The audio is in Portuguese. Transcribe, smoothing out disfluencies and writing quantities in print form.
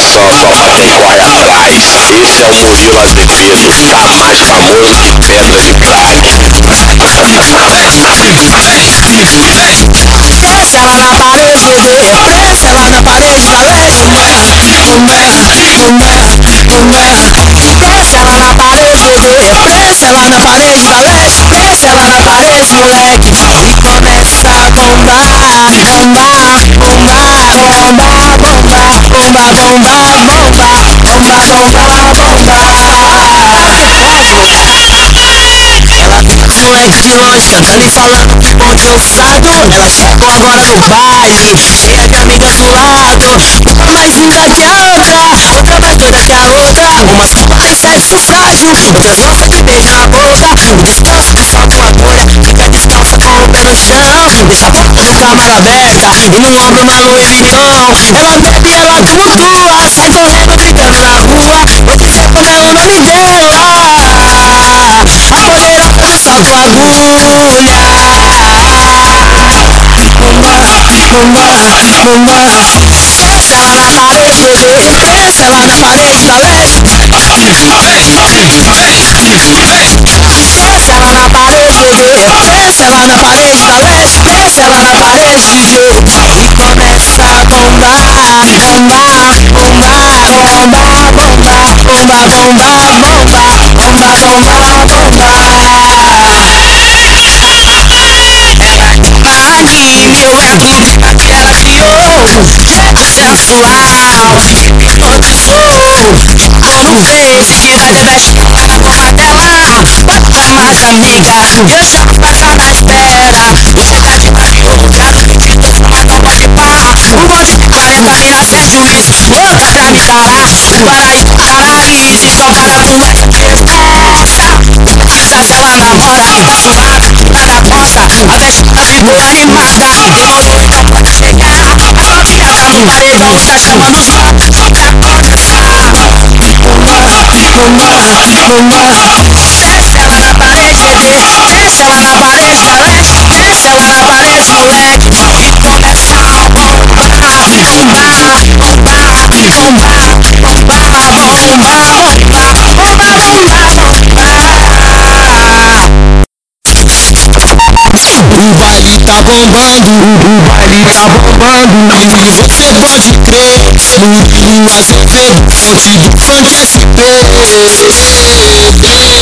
só bater corre atrás. Esse é o Murilo Azevedo, tá mais famoso que pedra de crack. Desce ela na parede, pressa ela na parede da leste. Desce ela na parede, pressa ela na parede da leste. Desce ela na parede, moleque, e começa a bombar, bombar, bombar, bombar, bombar, bombar, bombar, bombar, bombar, bombar, ela viu os moleque de longe cantando e falando que bonde ousado. Ela chegou agora no baile, cheia de amigas do lado. Uma mais linda que a outra, outra mais doida que a outra. Umas com mais sexo frágil, outras gostam de beijo na boca. Descalça de salto agulha, fica descalça com o pé no chão. Deixa a porta do câmara aberta e no ombro uma Louis Vuitton. Ela bebe, ela tumultua, sai correndo, gritando na rua. Vou dizer como é o nome dela, a poderosa do salto agulha. Desce ela na parede, desce ela na parede da leste. Desce ela na parede, desce ela na parede da leste. Desce ela na parede, DJ, e começa a bombar, bombar, bombar, bombar, bombar, bombar, bombar, bombar, bombar, anime, eu entro no clima que ela criou. Jeito sensual, hipnotizou. Jogou no Face que vai de best na porra dela. Pode chamar de amiga, eu chamo pra cá na espera. Você tá de barriga, lugar no pedido, fala não pode parar. Um monte de 40 mina sem juízo, louca pra me tarar. Paraíso, paraíso, só para moleque de resposta. Se ela namora, suave, nada costa. A vestimenta ficou animada, demorou então pode chegar. A novinha tá no paredão, tá chamando os manos só pra começar. Desce ela na parede, desce ela na parede da leste. Desce ela na parede, moleque, e começa a bombar, bombar, bombar, bombar, bombar, bombar, bombar, bombar. O baile tá bombando, o baile tá bombando. E você pode crer, Murilo Azevedo, fonte do funk SP.